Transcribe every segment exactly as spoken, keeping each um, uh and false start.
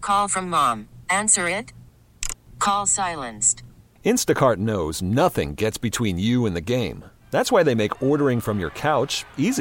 Call from mom. Answer it. Call silenced. Instacart knows nothing gets between you and the game. That's why they make ordering from your couch easy.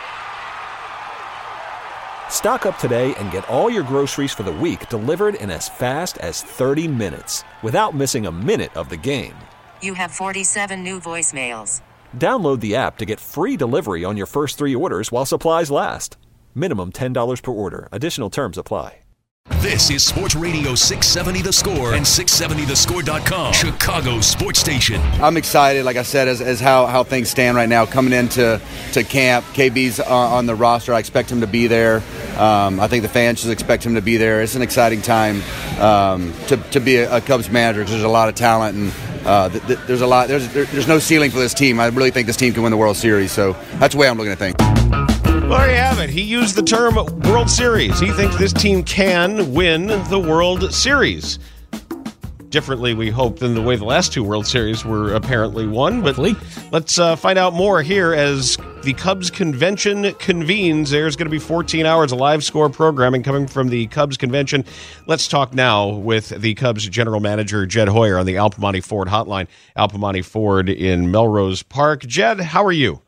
Stock up today and get all your groceries for the week delivered in as fast as thirty minutes without missing a minute of the game. You have forty-seven new voicemails. Download the app to get free delivery on your first three orders while supplies last. Minimum ten dollars per order. Additional terms apply. This is Sports Radio six seventy The Score and six seventy the score dot com, Chicago's sports station. I'm excited, like I said, as, as how, how things stand right now. Coming into to camp, K B's on, on the roster. I expect him to be there. Um, I think the fans should expect him to be there. It's an exciting time um, to, to be a, a Cubs manager because there's a lot of talent and uh, th- th- there's a lot. There's there, there's no ceiling for this team. I really think this team can win the World Series. So that's the way I'm looking at things. Well, there you have it. He used the term World Series. He thinks this team can win the World Series. Differently, we hope, than the way the last two World Series were apparently won. But Hopefully. let's uh, find out more here as the Cubs convention convenes. There's going to be fourteen hours of live score programming coming from the Cubs convention. Let's talk now with the Cubs general manager, Jed Hoyer, on the Al Piemonte Ford hotline. Al Piemonte Ford in Melrose Park. Jed, how are you?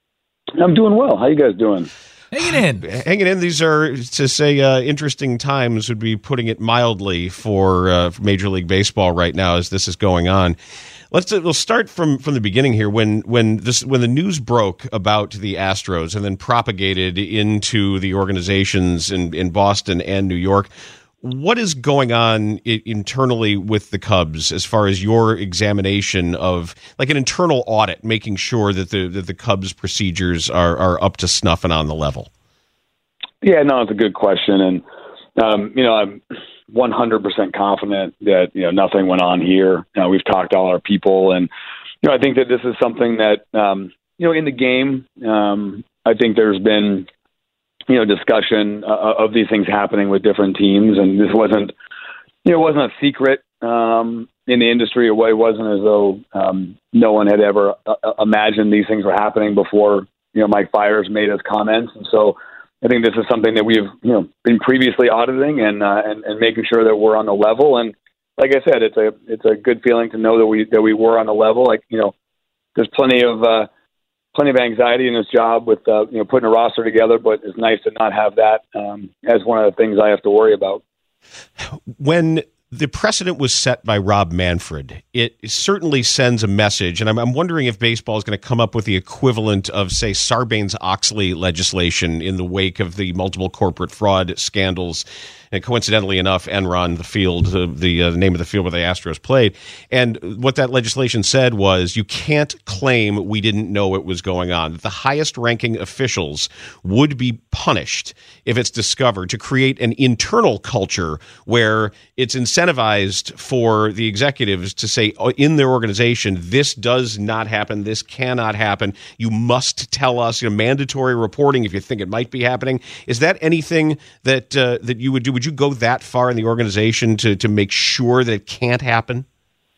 I'm doing well. How you guys doing? Hanging in. Hanging in. These are, to say uh, interesting times would be putting it mildly for, uh, for Major League Baseball right now as this is going on. Let's we'll start from, from the beginning here. When when this when the news broke about the Astros and then propagated into the organizations in, in Boston and New York, what is going on I- internally with the Cubs as far as your examination of, like, an internal audit, making sure that the that the Cubs procedures are, are up to snuff and on the level? Yeah, no, it's a good question, and um, you know, I'm one hundred percent confident that you know nothing went on here. You know, we've talked to all our people, and you know, I think that this is something that um, you know, in the game, um, I think there's been, you know, discussion uh, of these things happening with different teams. And this wasn't, you know, it wasn't a secret um, in the industry. It wasn't as though um, no one had ever uh, imagined these things were happening before, you know, Mike Fiers made his comments. And so I think this is something that we've, you know, been previously auditing and, uh, and, and making sure that we're on the level. And like I said, it's a, it's a good feeling to know that we, that we were on the level. Like, you know, there's plenty of, uh, plenty of anxiety in this job with, uh, you know, putting a roster together, but it's nice to not have that um, as one of the things I have to worry about. When the precedent was set by Rob Manfred, it certainly sends a message, and I'm, I'm wondering if baseball is going to come up with the equivalent of, say, Sarbanes-Oxley legislation in the wake of the multiple corporate fraud scandals. And coincidentally enough, Enron, the field, uh, the uh, name of the field where the Astros played. And what that legislation said was you can't claim we didn't know it was going on. The highest ranking officials would be punished if it's discovered, to create an internal culture where it's incentivized for the executives to say in their organization, this does not happen, this cannot happen. You must tell us, you know, mandatory reporting if you think it might be happening. Is that anything that uh, that you would do? Would you go that far in the organization to, to make sure that it can't happen?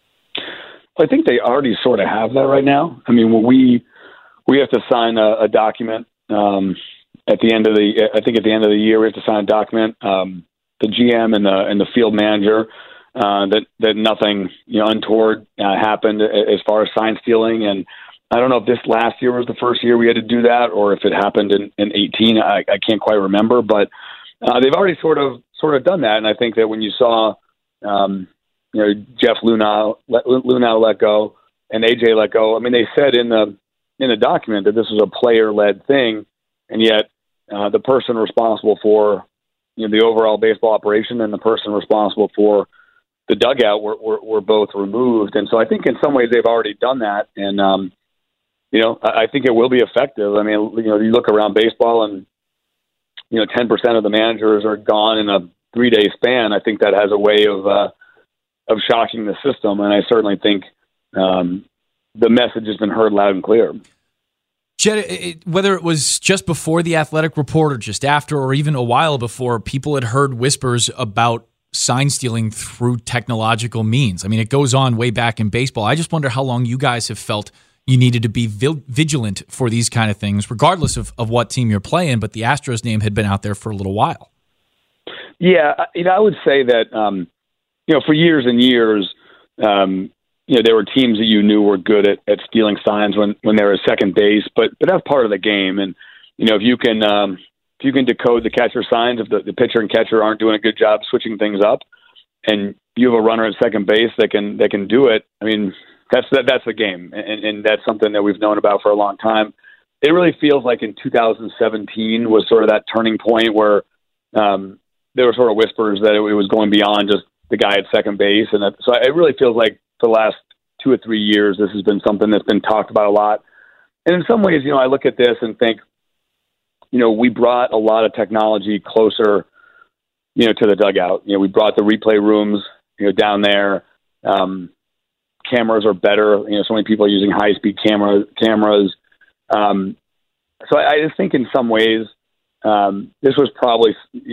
I think they already sort of have that right now. I mean, when we we have to sign a, a document um, at the end of the. I think at the end of the year we have to sign a document. Um, the G M and the and the field manager uh, that that nothing, you know, untoward uh, happened as far as sign stealing. And I don't know if this last year was the first year we had to do that, or if it happened in, in eighteen. I, I can't quite remember, but uh, they've already sort of. sort of done that. And I think that when you saw, um, you know, Jeff Lunau let, Lunau let go and A J let go, I mean, they said in the, in the document that this was a player led thing. And yet uh, the person responsible for, you know, the overall baseball operation and the person responsible for the dugout were, were, were both removed. And so I think in some ways they've already done that. And, um, you know, I, I think it will be effective. I mean, you know, you look around baseball and, you know, ten percent of the managers are gone in a three-day span. I think that has a way of uh, of shocking the system, and I certainly think um, the message has been heard loud and clear. Jed, it, whether it was just before the Athletic Report or just after or even a while before, people had heard whispers about sign stealing through technological means. I mean, it goes on way back in baseball. I just wonder how long you guys have felt you needed to be vigilant for these kind of things, regardless of, of what team you're playing, but the Astros name had been out there for a little while. Yeah, you know, I would say that, um, you know, for years and years, um, you know, there were teams that you knew were good at, at stealing signs when, when they were at second base, but but that's part of the game. And, you know, if you can um, if you can decode the catcher signs, if the, the pitcher and catcher aren't doing a good job switching things up, and you have a runner at second base that can that can do it, I mean, that's that, that's the game, and, and that's something that we've known about for a long time. It really feels like in two thousand seventeen was sort of that turning point where um, there were sort of whispers that it, it was going beyond just the guy at second base, and that, so it really feels like for the last two or three years, this has been something that's been talked about a lot. And in some ways, you know, I look at this and think, you know, we brought a lot of technology closer, you know, to the dugout. You know, we brought the replay rooms, you know, down there. Um, cameras are better. You know, so many people are using high-speed camera cameras. Um, so I, I just think in some ways, Um, this was probably,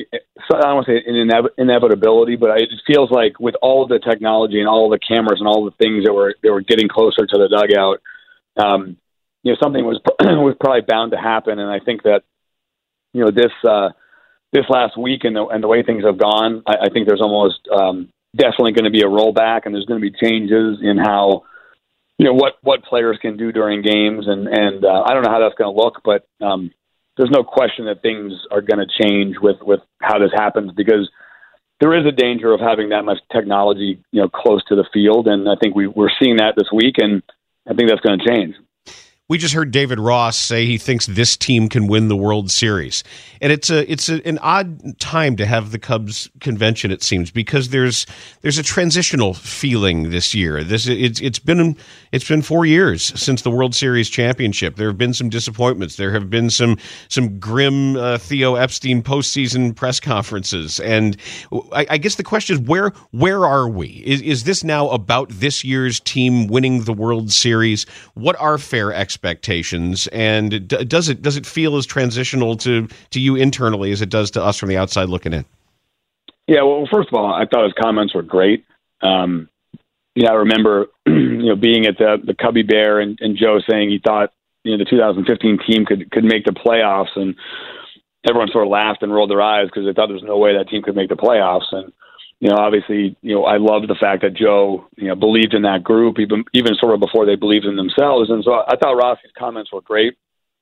I don't want to say an inev- inevitability, but it feels like with all the technology and all the cameras and all the things that were that were getting closer to the dugout, um, you know, something was was probably bound to happen. And I think that, you know, this uh, this last week and the and the way things have gone, I, I think there's almost um, definitely going to be a rollback, and there's going to be changes in how, you know, what what players can do during games, and and uh, I don't know how that's going to look, but um, there's no question that things are going to change with, with how this happens, because there is a danger of having that much technology, you know, close to the field. And I think we, we're seeing that this week, and I think that's going to change. We just heard David Ross say he thinks this team can win the World Series, and it's a it's a, an odd time to have the Cubs convention. It seems, because there's there's a transitional feeling this year. This it's it's been it's been four years since the World Series championship. There have been some disappointments. There have been some some grim uh, Theo Epstein postseason press conferences, and I, I guess the question is where where are we? Is is this now about this year's team winning the World Series? What are fair expectations? Expectations, and does it does it feel as transitional to to you internally as it does to us from the outside looking in? Yeah, well, first of all, I thought his comments were great. Um, yeah, I remember you know being at the the Cubby Bear and, and Joe saying he thought you know the two thousand fifteen team could could make the playoffs, and everyone sort of laughed and rolled their eyes because they thought there was no way that team could make the playoffs. And you know, obviously, you know, I loved the fact that Joe, you know, believed in that group, even even sort of before they believed in themselves. And so I thought Rossi's comments were great.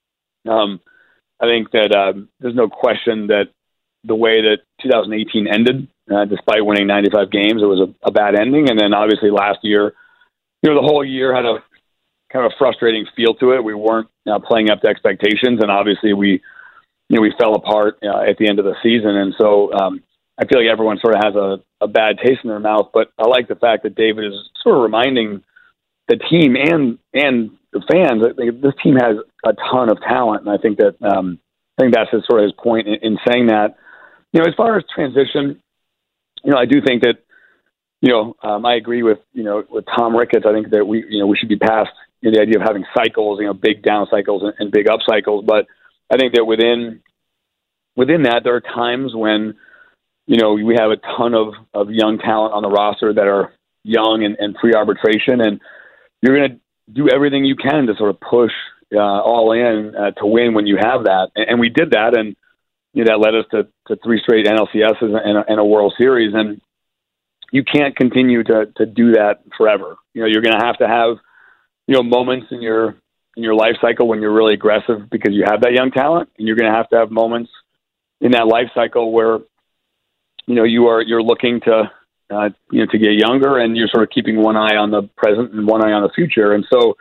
Um, I think that uh, there's no question that the way that two thousand eighteen ended, uh, despite winning ninety-five games, it was a, a bad ending. And then obviously last year, you know, the whole year had a kind of a frustrating feel to it. We weren't uh, playing up to expectations, and obviously we, you know, we fell apart uh, at the end of the season. And so, um, I feel like everyone sort of has a, a bad taste in their mouth, but I like the fact that David is sort of reminding the team and and the fans that this team has a ton of talent, and I think that um, I think that's his, sort of his point in, in saying that. You know, as far as transition, you know, I do think that you know um, I agree with you know with Tom Ricketts. I think that we you know we should be past you know, the idea of having cycles, you know, big down cycles and, and big up cycles, but I think that within within that there are times when you know, we have a ton of, of young talent on the roster that are young and, and pre-arbitration, and you're going to do everything you can to sort of push uh, all in uh, to win when you have that. And, and we did that, and you know, that led us to, to three straight N L C S's and a, and a World Series. And you can't continue to, to do that forever. You know, you're going to have to have, you know, moments in your in your life cycle when you're really aggressive because you have that young talent, and you're going to have to have moments in that life cycle where you know, you are, you're looking to, uh, you know, to get younger, and you're sort of keeping one eye on the present and one eye on the future. And so,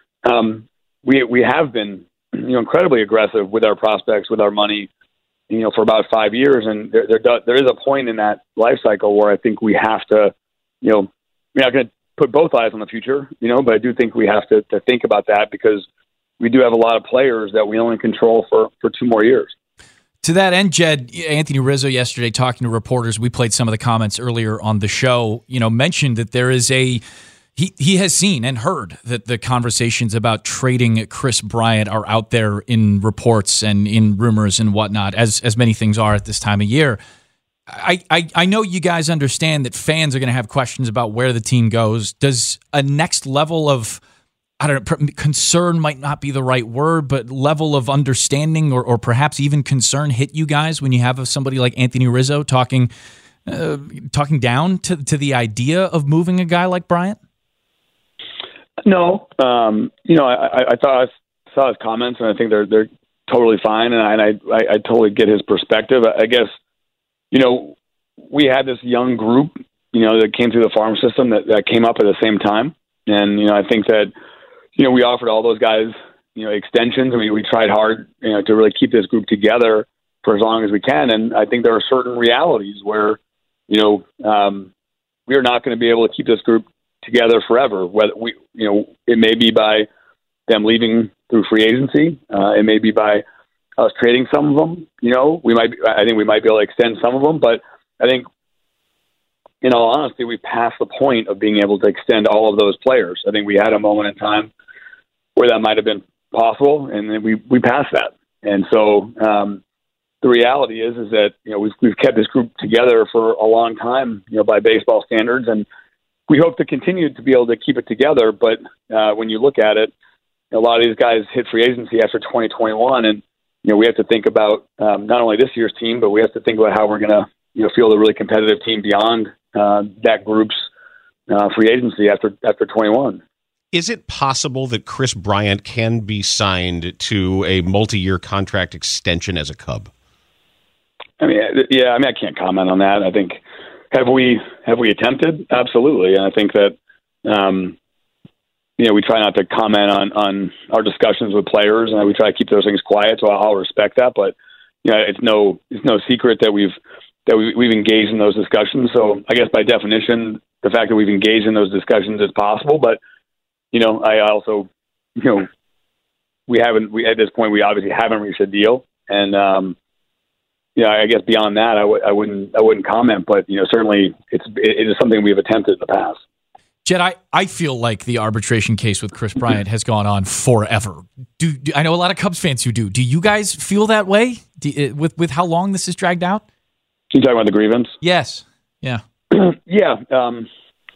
um, we, we have been, you know, incredibly aggressive with our prospects, with our money, you know, for about five years. And there, there, does, there is a point in that life cycle where I think we have to, you know, we're not going to put both eyes on the future, you know, but I do think we have to, to think about that, because we do have a lot of players that we only control for, for two more years. To that end, Jed, Anthony Rizzo yesterday talking to reporters, we played some of the comments earlier on the show, you know, mentioned that there is a, he, he has seen and heard that the conversations about trading Chris Bryant are out there in reports and in rumors and whatnot, as as many things are at this time of year. I, I, I know you guys understand that fans are going to have questions about where the team goes. Does a next level of I don't know, concern might not be the right word, but level of understanding or, or perhaps even concern hit you guys when you have somebody like Anthony Rizzo talking uh, talking down to, to the idea of moving a guy like Bryant? No. Um, you know, I, I thought I saw his comments, and I think they're they're totally fine, and I, I, I totally get his perspective. I guess, you know, we had this young group, you know, that came through the farm system that, that came up at the same time. And, you know, I think that, you know, we offered all those guys, you know, extensions. I mean, we tried hard, you know, to really keep this group together for as long as we can. And I think there are certain realities where, you know, um, we are not going to be able to keep this group together forever. Whether we, you know, it may be by them leaving through free agency. Uh, it may be by us trading some of them. You know, we might, be, I think we might be able to extend some of them, but I think, in all honesty, we passed the point of being able to extend all of those players. I think we had a moment in time where that might have been possible, and then we, we passed that. And so um, the reality is is that, you know, we've we've kept this group together for a long time, you know, by baseball standards, and we hope to continue to be able to keep it together. But uh, when you look at it, a lot of these guys hit free agency after twenty twenty-one, and you know, we have to think about um, not only this year's team, but we have to think about how we're going to, you know, field a really competitive team beyond uh, that group's uh, free agency after after twenty-one. Is it possible that Kris Bryant can be signed to a multi-year contract extension as a Cub? I mean, yeah, I mean, I can't comment on that. I think, have we have we attempted? Absolutely. And I think that, um, you know, we try not to comment on, on our discussions with players, and we try to keep those things quiet, so I'll respect that. But, you know, it's no it's no secret that we've that we, we've engaged in those discussions. So I guess by definition, the fact that we've engaged in those discussions is possible. But, you know, I also, you know, we haven't, we at this point, we obviously haven't reached a deal. And, um, you know, I guess beyond that, I, w- I wouldn't, I wouldn't comment, but, you know, certainly it's, it is something we've attempted in the past. Jed, I, I feel like the arbitration case with Kris Bryant has gone on forever. Do, do I know a lot of Cubs fans who do. Do you guys feel that way do, with, with how long this is dragged out? You talking about the grievance? Yes. Yeah. yeah. Um,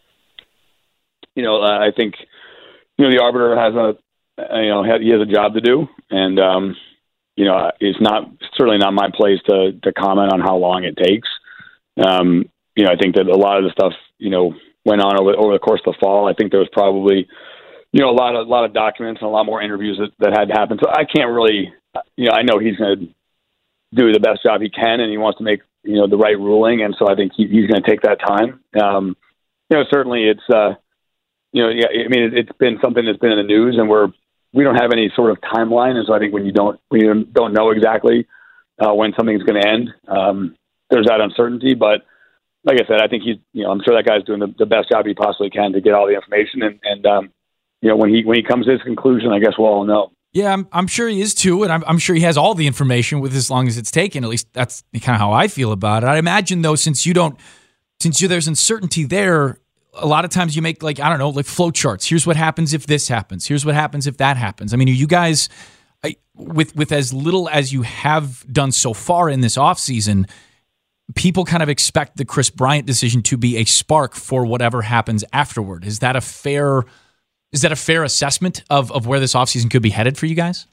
you know, uh, I think, you know, the arbiter has a, you know, he has a job to do, and um, you know, it's not certainly not my place to to comment on how long it takes. Um, you know, I think that a lot of the stuff, you know, went on over, over the course of the fall. I think there was probably, you know, a lot of a lot of documents and a lot more interviews that, that had happened. So I can't really, you know, I know he's going to do the best job he can, and he wants to make, you know, the right ruling, and so I think he, he's going to take that time. Um, you know, certainly it's. Uh, You know, yeah, I mean, it, it's been something that's been in the news, and we're we don't have any sort of timeline, and so I think when you don't when you don't know exactly uh, when something's going to end, um, there's that uncertainty. But like I said, I think he's, you know, I'm sure that guy's doing the, the best job he possibly can to get all the information, and, and um, you know, when he when he comes to his conclusion, I guess we'll all know. Yeah, I'm, I'm sure he is too, and I'm, I'm sure he has all the information with as long as it's taken. At least that's kind of how I feel about it. I imagine though, since you don't, since you, there's uncertainty there. A lot of times you make, like, I don't know, like flow charts. Here's what happens if this happens. Here's what happens if that happens. I mean, are you guys, I, with with as little as you have done so far in this offseason, people kind of expect the Kris Bryant decision to be a spark for whatever happens afterward. Is that a fair is that a fair assessment of, of where this offseason could be headed for you guys?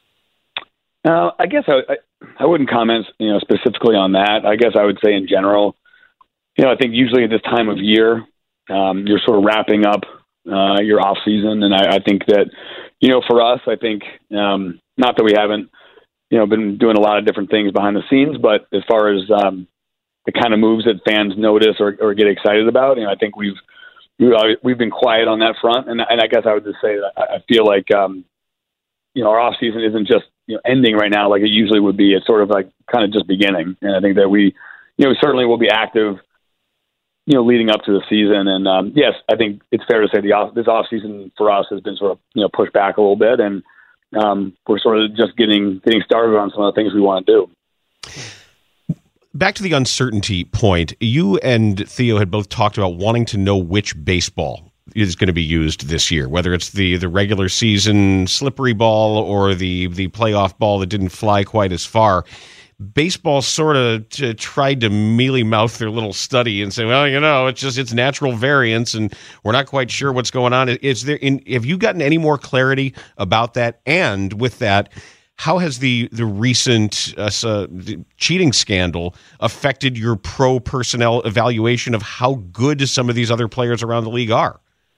Uh, I guess I, I, I wouldn't comment, you know, specifically on that. I guess I would say in general, you know, I think usually at this time of year, Um, you're sort of wrapping up uh, your off season, and I, I think that, you know, for us, I think um, not that we haven't, you know, been doing a lot of different things behind the scenes, but as far as um, the kind of moves that fans notice or, or get excited about, you know, I think we've we've been quiet on that front, and, and I guess I would just say that I feel like um, you know, our off season isn't just, you know, ending right now like it usually would be. It's sort of like kind of just beginning, and I think that we, you know, certainly will be active, you know, leading up to the season. And um, yes, I think it's fair to say the off, this off season for us has been sort of, you know, pushed back a little bit, and um, we're sort of just getting getting started on some of the things we want to do. Back to the uncertainty point, you and Theo had both talked about wanting to know which baseball is going to be used this year, whether it's the, the regular season slippery ball or the, the playoff ball that didn't fly quite as far. baseball sort of t- tried to mealy mouth their little study and say, well, you know, it's just it's natural variance, and we're not quite sure what's going on. Is there? In, have you gotten any more clarity about that? And with that, how has the the recent uh, uh, the cheating scandal affected your pro personnel evaluation of how good some of these other players around the league are?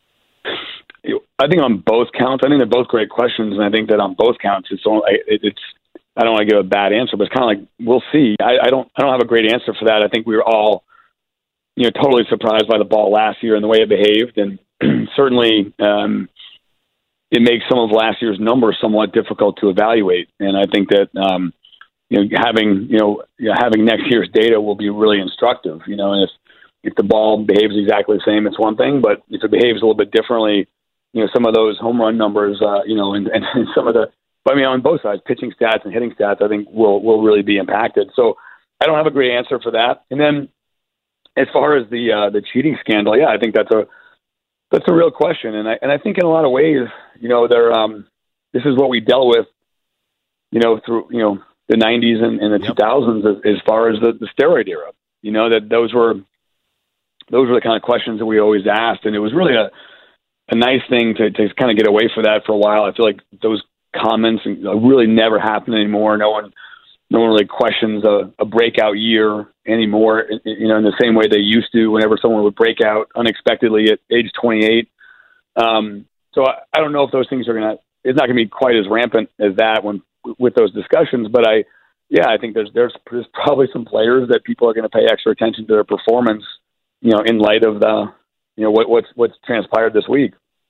I think on both counts, I think they're both great questions, and I think that on both counts, it's only, it's. I don't want to give a bad answer, but it's kind of like we'll see. I, I don't. I don't have a great answer for that. I think we were all, you know, totally surprised by the ball last year and the way it behaved, and certainly um, it makes some of last year's numbers somewhat difficult to evaluate. And I think that um, you know having you know, you know having next year's data will be really instructive. You know, and if if the ball behaves exactly the same, it's one thing, but if it behaves a little bit differently, you know, some of those home run numbers, uh, you know, and, and some of the But I mean, on both sides, pitching stats and hitting stats, I think will will really be impacted. So I don't have a great answer for that. And then as far as the uh, the cheating scandal, yeah, I think that's a that's a real question. And I and I think in a lot of ways, you know, there um, this is what we dealt with, you know, through you know the nineties and, and the yep. two thousands as, as far as the, the steroid era. You know, that those were those were the kind of questions that we always asked, and it was really a a nice thing to to kind of get away from that for a while. I feel like those comments really never happen anymore. No one, no one really questions a, a breakout year anymore. You know, in the same way they used to. Whenever someone would break out unexpectedly at age twenty-eight. Um, so I, I don't know if those things are gonna. It's not gonna be quite as rampant as that when with those discussions. But I, yeah, I think there's there's, there's probably some players that people are going to pay extra attention to their performance. You know, in light of the, you know, what what's what's transpired this week.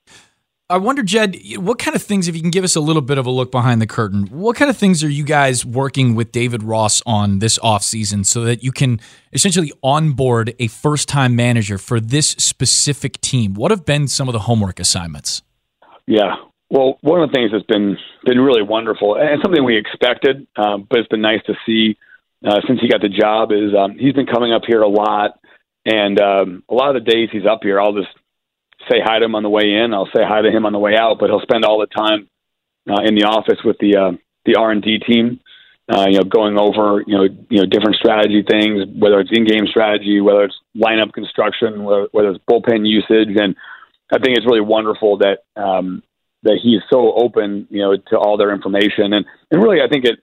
I wonder, Jed, what kind of things, if you can give us a little bit of a look behind the curtain, what kind of things are you guys working with David Ross on this offseason so that you can essentially onboard a first-time manager for this specific team? What have been some of the homework assignments? Yeah, well, one of the things that's been been really wonderful, and something we expected, um, but it's been nice to see uh, since he got the job, is um, he's been coming up here a lot, and um, a lot of the days he's up here, I'll just say hi to him on the way in. I'll say hi to him on the way out, but he'll spend all the time uh, in the office with the uh, the R and D team, uh, you know, going over you know you know different strategy things, whether it's in-game strategy, whether it's lineup construction, whether, whether it's bullpen usage, and I think it's really wonderful that um, that he's so open, you know, to all their information, and and really I think it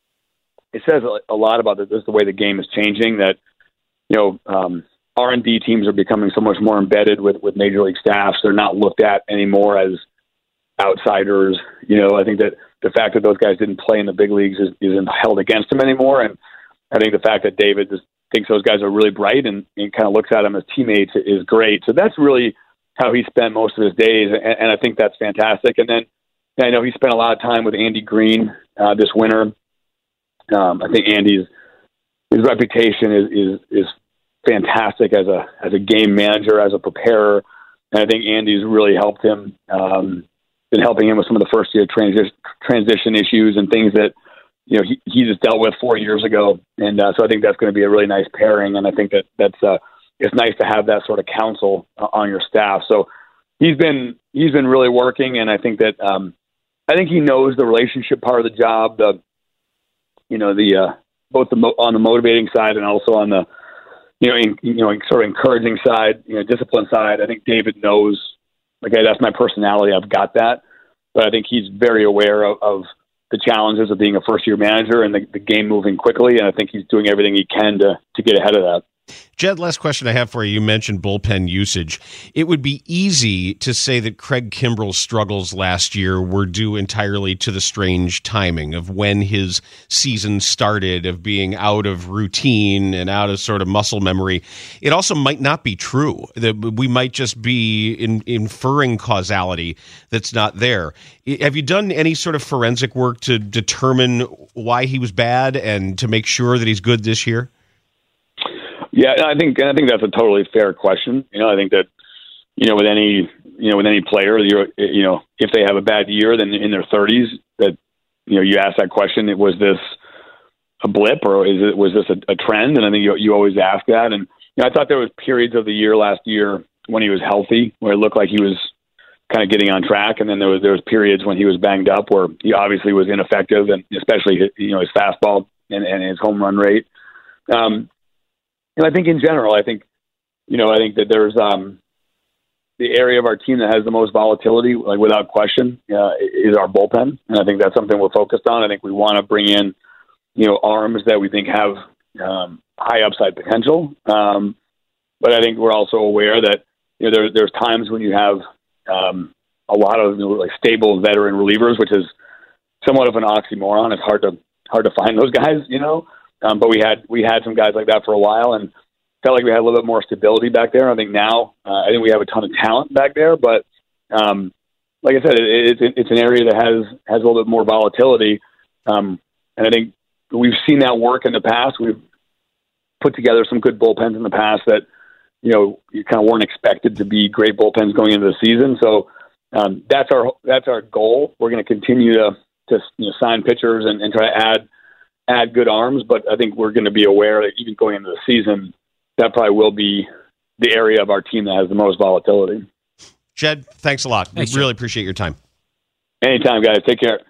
it says a lot about the, just the way the game is changing. That you know. Um, R and D teams are becoming so much more embedded with, with major league staffs. They're not looked at anymore as outsiders. You know, I think that the fact that those guys didn't play in the big leagues is, isn't held against them anymore. And I think the fact that David just thinks those guys are really bright and, and kind of looks at them as teammates is great. So that's really how he spent most of his days. And, and I think that's fantastic. And then I know he spent a lot of time with Andy Green uh, this winter. Um, I think Andy's his reputation is, is, is fantastic as a as a game manager, as a preparer, and I think Andy's really helped him, um, been helping him with some of the first year transition transition issues and things that you know he, he just dealt with four years ago, and uh, so I think that's going to be a really nice pairing, and I think that that's uh, it's nice to have that sort of counsel uh, on your staff. So he's been he's been really working, and I think that um, I think he knows the relationship part of the job, the you know the uh, both the mo- on the motivating side and also on the you know, in, you know, sort of encouraging side, you know, discipline side. I think David knows, okay, that's my personality. I've got that. But I think he's very aware of, of the challenges of being a first-year manager and the, the game moving quickly. And I think he's doing everything he can to to get ahead of that. Jed, last question I have for you. You mentioned bullpen usage. It would be easy to say that Craig Kimbrell's struggles last year were due entirely to the strange timing of when his season started, of being out of routine and out of sort of muscle memory. It also might not be true, that we might just be in, inferring causality that's not there. Have you done any sort of forensic work to determine why he was bad and to make sure that he's good this year? Yeah, I think I think that's a totally fair question. You know, I think that you know with any you know with any player, you're, you know, if they have a bad year, then in their thirties, that you know you ask that question: was this a blip or is it was this a, a trend? And I think you you always ask that. And you know, I thought there was periods of the year last year when he was healthy, where it looked like he was kind of getting on track, and then there was there was periods when he was banged up, where he obviously was ineffective, and especially you know his fastball and, and his home run rate. Um, and I think in general, I think, you know, I think that there's um, the area of our team that has the most volatility, like without question, uh, is our bullpen. And I think that's something we're focused on. I think we want to bring in, you know, arms that we think have um, high upside potential. Um, but I think we're also aware that, you know, there, there's times when you have um, a lot of, you know, like stable veteran relievers, which is somewhat of an oxymoron. It's hard to hard to find those guys, you know. Um, but we had we had some guys like that for a while, and felt like we had a little bit more stability back there. I think now, uh, I think we have a ton of talent back there, but um, like I said, it, it, it's an area that has has a little bit more volatility, um, and I think we've seen that work in the past. We've put together some good bullpens in the past that, you know, you kind of weren't expected to be great bullpens going into the season. So um, that's our that's our goal. We're going to continue to to you know, sign pitchers and, and try to add add good arms, but I think we're going to be aware that even going into the season, that probably will be the area of our team that has the most volatility. Jed, thanks a lot. Thanks, we really Jed. appreciate your time. Anytime, guys. Take care.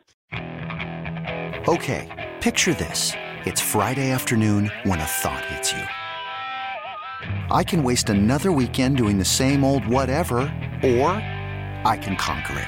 Okay, picture this. It's Friday afternoon when a thought hits you. I can waste another weekend doing the same old whatever, or I can conquer it.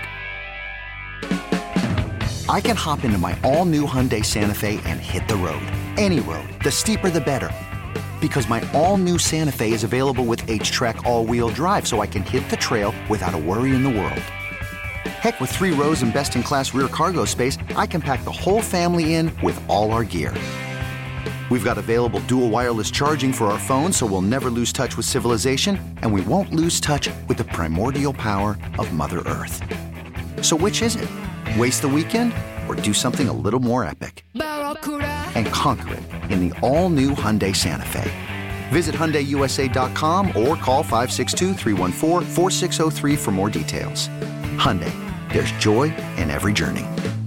I can hop into my all-new Hyundai Santa Fe and hit the road. Any road. The steeper, the better. Because my all-new Santa Fe is available with H-Track all-wheel drive, so I can hit the trail without a worry in the world. Heck, with three rows and best-in-class rear cargo space, I can pack the whole family in with all our gear. We've got available dual wireless charging for our phones, so we'll never lose touch with civilization, and we won't lose touch with the primordial power of Mother Earth. So which is it? Waste the weekend or do something a little more epic? And conquer it in the all-new Hyundai Santa Fe. Visit Hyundai U S A dot com or call five six two, three one four, four six zero three for more details. Hyundai, there's joy in every journey.